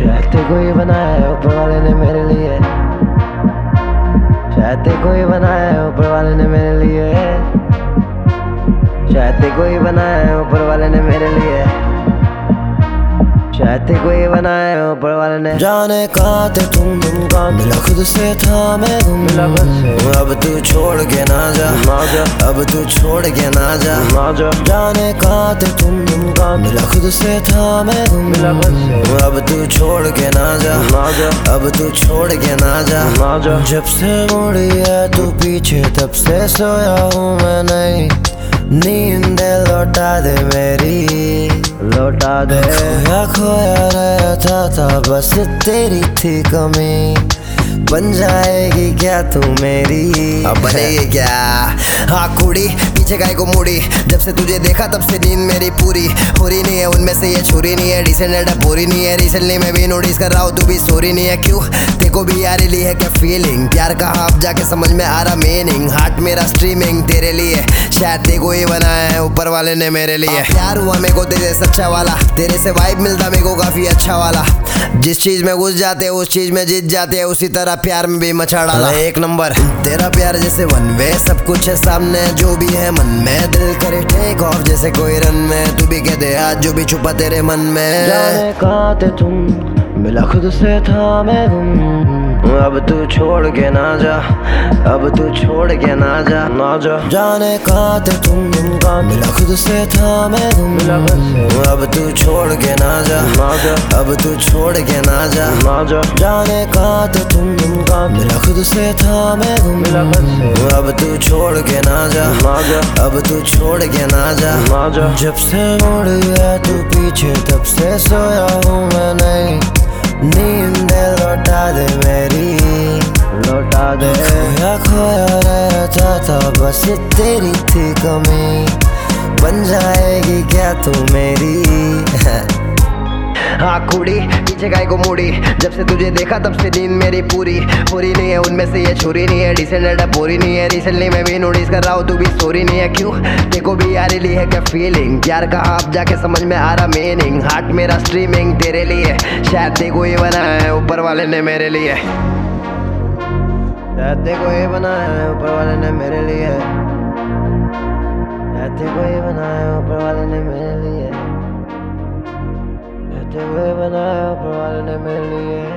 शायद कोई बनाया है ऊपर वाले ने मेरे लिए, शायद कोई बनाया है ऊपर वाले ने मेरे लिए, शायद कोई बनाया है ऊपर वाले ने मेरे लिए, शायद कोई बनाया है ऊपर वाले ने। जाने कहाँ थे तुम कहाँ मिला खुद से था मैं गुम, मिला खुद से। अब तू छोड़ के ना जा, अब तू छोड़ के ना जा। जाने कहाँ थे तुम कहाँ मिला खुद से था मैं गुम, मिला खुद से। अब तू छोड़ के ना जा, अब तू छोड़ के ना जा। जब से मुड़ी है तू पीछे तब से सोया हूँ मैं नहीं, नींद लौटा दे मेरी, लौटा दे। खोया खोया रहता था बस तेरी थी कमी, बन जाएगी क्या तू मेरी, अब बनेगी क्या। हाँ कुड़ी पीछे गाय को मुड़ी, जब से तुझे देखा तब से नींद मेरी पूरी हो रही नहीं है, उनमें से ये छुरी नहीं है, डिसेंडेड पूरी नहीं है। रिसेंटली मैं भी नोटिस कर रहा हूँ तू भी सॉरी नहीं है, क्यों देखो भी यार ली है क्या फीलिंग, प्यार कहाँ अब जाके समझ में आ रहा मीनिंग। हार्ट मेरा स्ट्रीमिंग तेरे लिए, शायद देखो ही बनाया है ऊपर वाले ने मेरे लिए। प्यार हुआ मेरे को तेरे सच्चा वाला, तेरे से वाइब मिलता मेरे को काफी अच्छा वाला, जिस चीज में घुस जाते उस चीज में जीत जाते हैं, उसी तरह प्यार में भी मचा डाला एक नंबर। तेरा प्यार जैसे वन वे, सब कुछ है सामने जो भी है मन में, दिल करे टेक ऑफ जैसे कोई रन में, तू भी कह दे आज जो भी छुपा तेरे मन में। जाने कहाँ थे तुम मिला खुद से था मैं गुम, अब तू छोड़ के ना जा, अब तू छोड़ के ना जा, ना जा। जाने कहाँ थे तुम कहाँ मिला खुद से था मैं गुम, मिला खुद से। अब तू छोड़ के ना जा, ना जा, अब तू छोड़ के ना जा, ना जा। जाने कहाँ थे तुम कहाँ मिला खुद से था मैं गुम, मिला खुद से। अब तू छोड़ के ना जा, ना जा, अब तू छोड़ के ना जा, ना जा। जब से मुड़ी है तू पीछे तब से सोया हूँ मैं नहीं, नींद लौटा दे मेरी, लौटा दे। खोया खोया रहता था बस तेरी थी कमी, बन जाएगी क्या तू मेरी। हाँ कुड़ी पीछे गाय को मुड़ी, जब से तुझे देखा तब से नींद मेरी पूरी हो रही नहीं है, उनमें से ये छुरी नहीं है, डिसेंडेड पूरी नहीं है। रिसेंटली मैं भी नोटिस कर रहा हूँ तू भी सॉरी नहीं है, क्यों देखो भी यार ली है क्या फीलिंग, प्यार कहाँ अब जाके समझ में आ रहा मीनिंग। हार्ट मेरा स्ट्रीमिंग तेरे लिए, शायद देखो ही बनाया है ऊपर वाले ने मेरे लिए, शायद देखो ही बनाया है ऊपर वाले ने मेरे लिए, शायद देखो ही बनाया है ऊपर वाले ने मेरे लिए, शायद देखो ही बनाया है ऊपर वाले ने मेरे लिए।